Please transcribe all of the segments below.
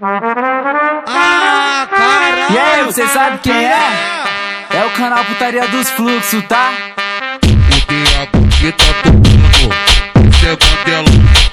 Ah, caralho! E aí, você sabe quem é? É o canal Putaria dos Fluxos, tá? Botei a boqueta tocando, isso é Mandela.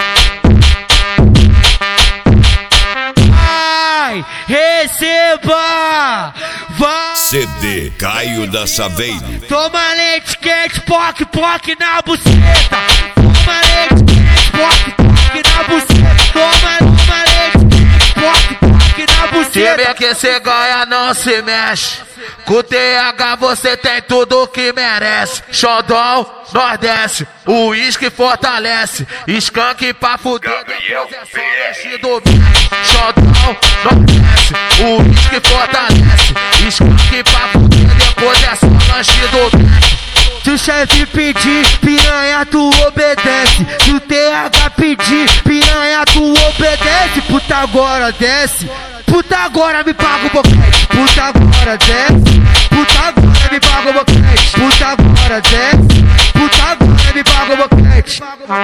Ai, receba! Vai! CD Caio da Saveiro. Toma leite quente, poc, poc na buceta. Toma leite quente, poc, poc na buceta. Toma leite quente, poc, poc na buceta. Time que cê ganha não se mexe. Com TH você tem tudo que merece. Xodó, Nordeste, o uísque fortalece. Skunk pra fuder, depois é só lanche do bicho. Xodó, Nordeste, o uísque fortalece. Skunk pra fuder, depois é só lanche do bicho. Se o chefe pedir, piranha tu obedece. Se o TH pedir, piranha tu obedece. Puta agora desce, puta agora me paga o boquete. Puta agora desce, puta agora me paga o boquete. Puta agora desce, puta agora me paga o boquete.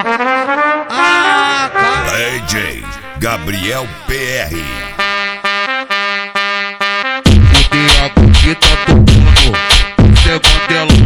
Ah, cara. DJ Gabriel PR. Botei a boqueta tocando, isso é Mandela.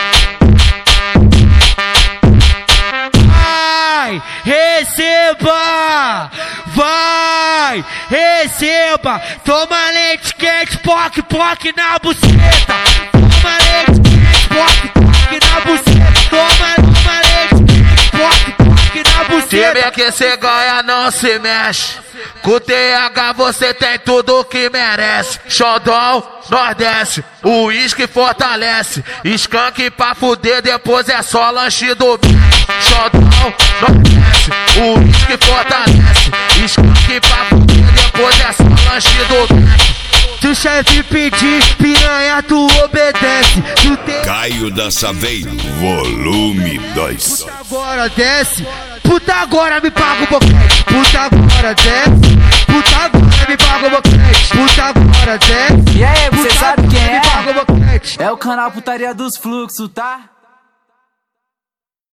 Vai, receba! Vai, receba! Toma leite quente, poc, poc na buceta. Toma leite quente, poc, poc na buceta. Toma leite quente, poc, poc na buceta. Time que cê ganha não se mexe. Com TH você tem tudo que merece. Xodó, Nordeste, o uísque fortalece. Skunk pra fuder, depois é só lanche do bicho. Xodó, Nordeste, o uísque fortalece. Skunk pra fuder, depois é só lanche do bicho. Se o chefe pedir, piranha tu obedece. Se o Caio da Saveiro, volume 2. Puta agora desce, puta agora me paga o boquete. Puta agora desce, puta agora me paga o boquete. Puta agora desce. E aí, você sabe quem Me paga o é? boquete. É o canal Putaria dos Fluxos, tá?